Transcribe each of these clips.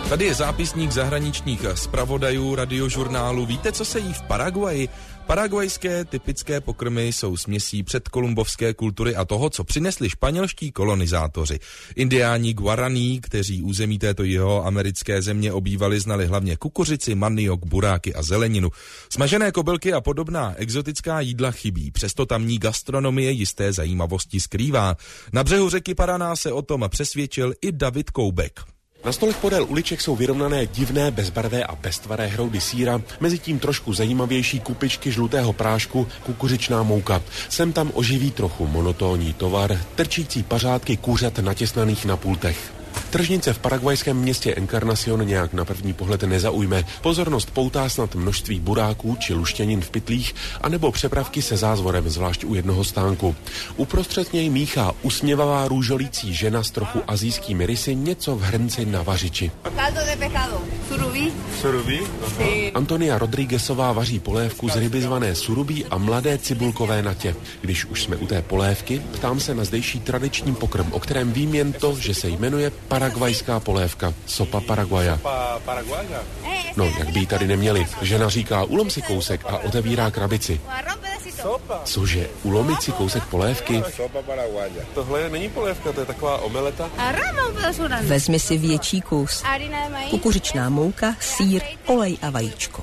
Tady je zápisník zahraničních zpravodajů Radiožurnálu. Víte, co se jí v Paraguaji? Paraguajské typické pokrmy jsou směsí předkolumbovské kultury a toho, co přinesli španělští kolonizátoři. Indiáni Guaraní, kteří území této jihoamerické země obývali, znali hlavně kukuřici, maniok, buráky a zeleninu. Smažené kobylky a podobná exotická jídla chybí, přesto tamní gastronomie jisté zajímavosti skrývá. Na břehu řeky Paraná se o tom přesvědčil i David Koubek. Na stolech podél uliček jsou vyrovnané divné, bezbarvé a beztvaré hroudy sýra, mezitím trošku zajímavější kupičky žlutého prášku, kukuřičná mouka. Sem tam oživí trochu monotónní tovar, trčící pařádky kuřat natěsnaných na pultech. Tržnice v paraguajském městě Encarnación nějak na první pohled nezaujme. Pozornost poutá snad množství buráků či luštěnin v pytlích, anebo přepravky se zázvorem, zvlášť u jednoho stánku. Uprostřed něj míchá usměvavá růžolící žena s trochu asijskými rysy něco v hrnci na vařiči. Surubí? Antonia Rodríguezová vaří polévku z ryby zvané surubí a mladé cibulkové natě. Když už jsme u té polévky, ptám se na zdejší tradiční pokrm, o kterém vím jen to, že se jmenuje paraguajská polévka, sopa paraguaja. No, jak by ji tady neměli. Žena říká, ulom si kousek a otevírá krabici. Cože, ulomit si kousek polévky? Tohle není polévka, to je taková omeleta. Vezmi si větší kus. Kukuřičná mouka, sýr, olej a vajíčko.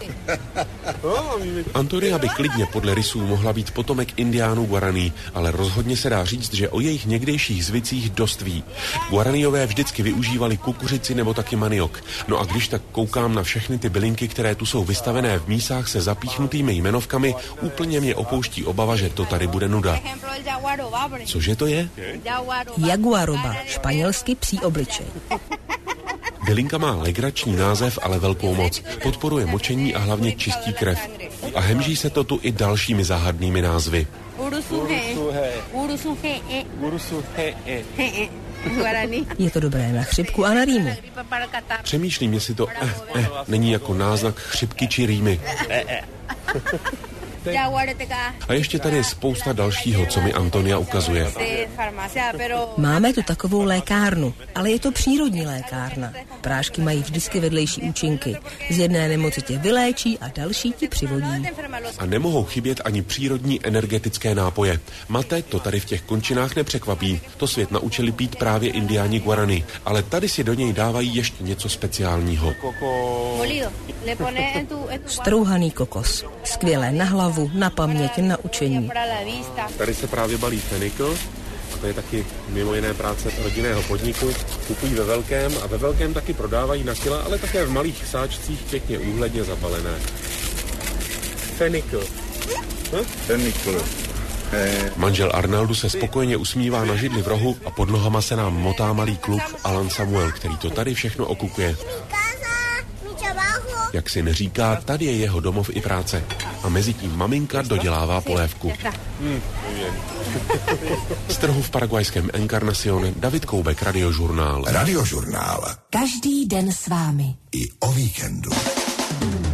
Antonia by klidně podle rysů mohla být potomek indiánů Guaraní, ale rozhodně se dá říct, že o jejich někdejších zvicích dost ví. Guaraníové vždycky využívali kukuřici nebo taky maniok. No a když tak koukám na všechny ty bylinky, které tu jsou vystavené v mísách se zapíchnutými jmenovkami, úplně mě opouští obava, že to tady bude nuda. Cože to je? Jaguaroba, španělsky psí obličej. Bylinka má legrační název, ale velkou moc. Podporuje močení a hlavně čistí krev. A hemží se to tu i dalšími záhadnými názvy. Je to dobré na chřipku a na rýmu. Přemýšlím, jestli to není jako náznak chřipky či rýmy. A ještě tady je spousta dalšího, co mi Antonia ukazuje. Máme tu takovou lékárnu, ale je to přírodní lékárna. Prášky mají vždycky vedlejší účinky. Z jedné nemoci tě vyléčí a další ti přivodí. A nemohou chybět ani přírodní energetické nápoje. Mate to tady v těch končinách nepřekvapí. To svět naučili pít právě indiáni Guarani, ale tady si do něj dávají ještě něco speciálního. Strouhaný kokos. Skvělé na hlavu, na paměť, na učení. Tady se právě balí fenikl, a to je taky mimo jiné práce rodinného podniku. Kupují ve velkém a ve velkém taky prodávají na kila, ale také v malých sáčcích pěkně úhledně zabalené. Fenikl. Fenikl. Manžel Arnaldu se spokojeně usmívá na židli v rohu a pod nohama se nám motá malý kluk Alan Samuel, který to tady všechno okupuje. Jak si neříká, tady je jeho domov i práce. A mezitím maminka dodělává polévku. Z trhu v paraguajském Encarnación David Koubek, Radiožurnál. Radiožurnál. Každý den s vámi. I o víkendu.